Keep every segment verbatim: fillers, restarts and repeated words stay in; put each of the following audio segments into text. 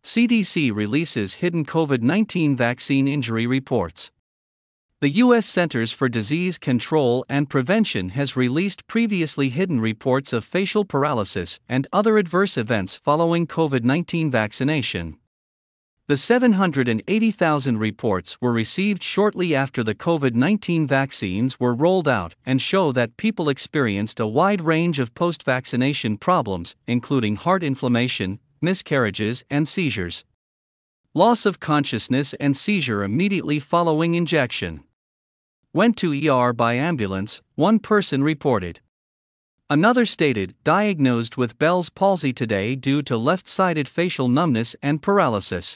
C D C releases hidden COVID nineteen vaccine injury reports. The U S Centers for Disease Control and Prevention has released previously hidden reports of facial paralysis and other adverse events following COVID nineteen vaccination. The seven hundred eighty thousand reports were received shortly after the COVID nineteen vaccines were rolled out and show that people experienced a wide range of post-vaccination problems, including heart inflammation, miscarriages, and seizures. Loss of consciousness and seizure immediately following injection. Went to E R by ambulance, one person reported. Another stated, diagnosed with Bell's palsy today due to left-sided facial numbness and paralysis.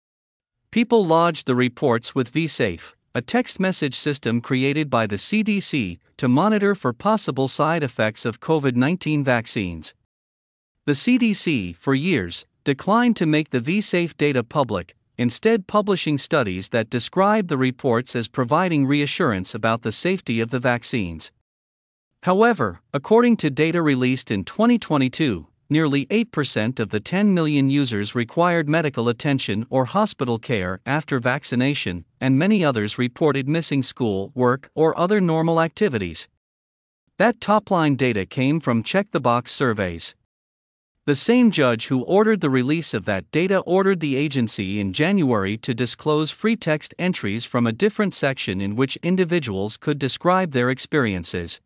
People lodged the reports with vSafe, a text message system created by the C D C to monitor for possible side effects of COVID nineteen vaccines. The C D C, for years, declined to make the vSafe data public, instead publishing studies that describe the reports as providing reassurance about the safety of the vaccines. However, according to data released in twenty twenty-two, nearly eight percent of the ten million users required medical attention or hospital care after vaccination, and many others reported missing school, work, or other normal activities. That top-line data came from check-the-box surveys. The same judge who ordered the release of that data ordered the agency in January to disclose free text entries from a different section in which individuals could describe their experiences.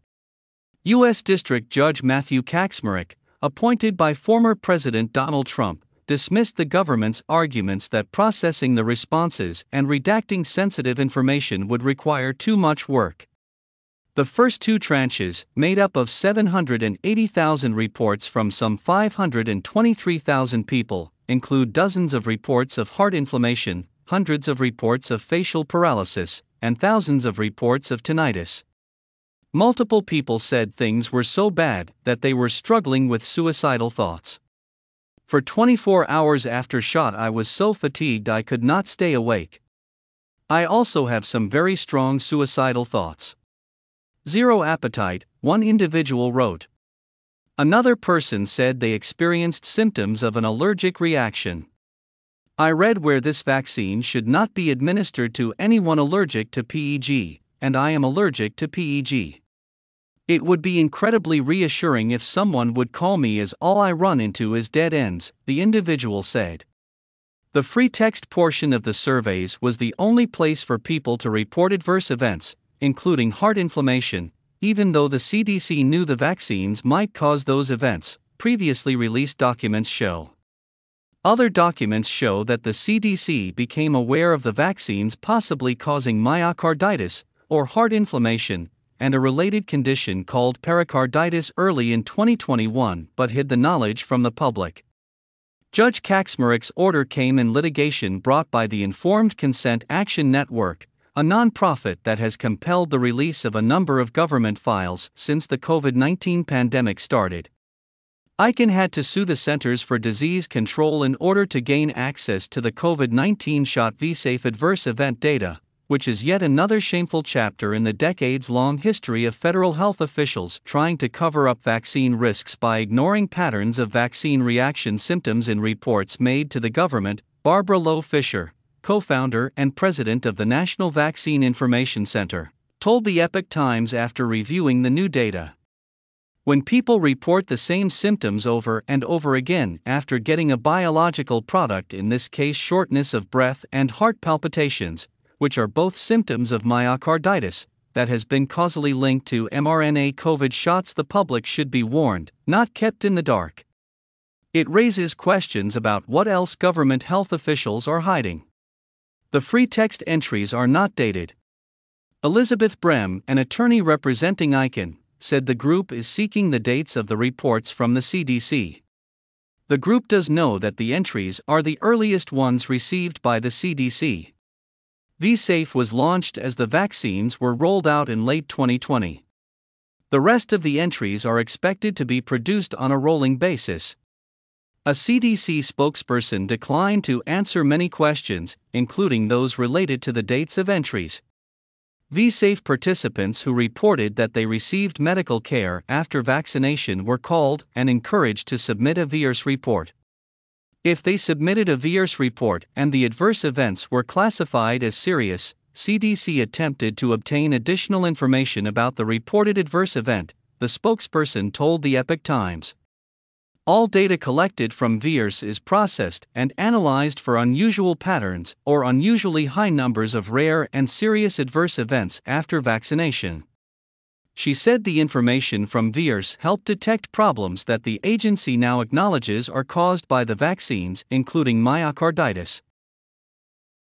U S District Judge Matthew Kacsmaryk, appointed by former President Donald Trump, dismissed the government's arguments that processing the responses and redacting sensitive information would require too much work. The first two tranches, made up of seven hundred eighty thousand reports from some five hundred twenty-three thousand people, include dozens of reports of heart inflammation, hundreds of reports of facial paralysis, and thousands of reports of tinnitus. Multiple people said things were so bad that they were struggling with suicidal thoughts. For twenty-four hours after shot I was so fatigued I could not stay awake. I also have some very strong suicidal thoughts. Zero appetite, one individual wrote. Another person said they experienced symptoms of an allergic reaction. I read where this vaccine should not be administered to anyone allergic to P E G, and I am allergic to P E G. It would be incredibly reassuring if someone would call me, as all I run into is dead ends, the individual said. The free text portion of the surveys was the only place for people to report adverse events, including heart inflammation, even though the C D C knew the vaccines might cause those events, previously released documents show. Other documents show that the C D C became aware of the vaccines possibly causing myocarditis, or heart inflammation, and a related condition called pericarditis early in twenty twenty-one but hid the knowledge from the public. Judge Kacsmaryk's order came in litigation brought by the Informed Consent Action Network, a nonprofit that has compelled the release of a number of government files since the COVID nineteen pandemic started. I C A N had to sue the Centers for Disease Control in order to gain access to the COVID nineteen shot vSafe adverse event data, which is yet another shameful chapter in the decades-long history of federal health officials trying to cover up vaccine risks by ignoring patterns of vaccine reaction symptoms in reports made to the government. Barbara Loe Fisher, co-founder and president of the National Vaccine Information Center, told the Epoch Times after reviewing the new data. When people report the same symptoms over and over again after getting a biological product, in this case shortness of breath and heart palpitations, which are both symptoms of myocarditis, that has been causally linked to mRNA COVID shots, the public should be warned, not kept in the dark. It raises questions about what else government health officials are hiding. The free text entries are not dated. Elizabeth Brem, an attorney representing I C A N, said the group is seeking the dates of the reports from the C D C. The group does know that the entries are the earliest ones received by the C D C. vSafe was launched as the vaccines were rolled out in late twenty twenty. The rest of the entries are expected to be produced on a rolling basis. A C D C spokesperson declined to answer many questions, including those related to the dates of entries. vSafe participants who reported that they received medical care after vaccination were called and encouraged to submit a V I R S report. If they submitted a VIRS report and the adverse events were classified as serious, C D C attempted to obtain additional information about the reported adverse event, the spokesperson told the Epoch Times. All data collected from VIRS is processed and analyzed for unusual patterns or unusually high numbers of rare and serious adverse events after vaccination. She said the information from VIRS helped detect problems that the agency now acknowledges are caused by the vaccines, including myocarditis.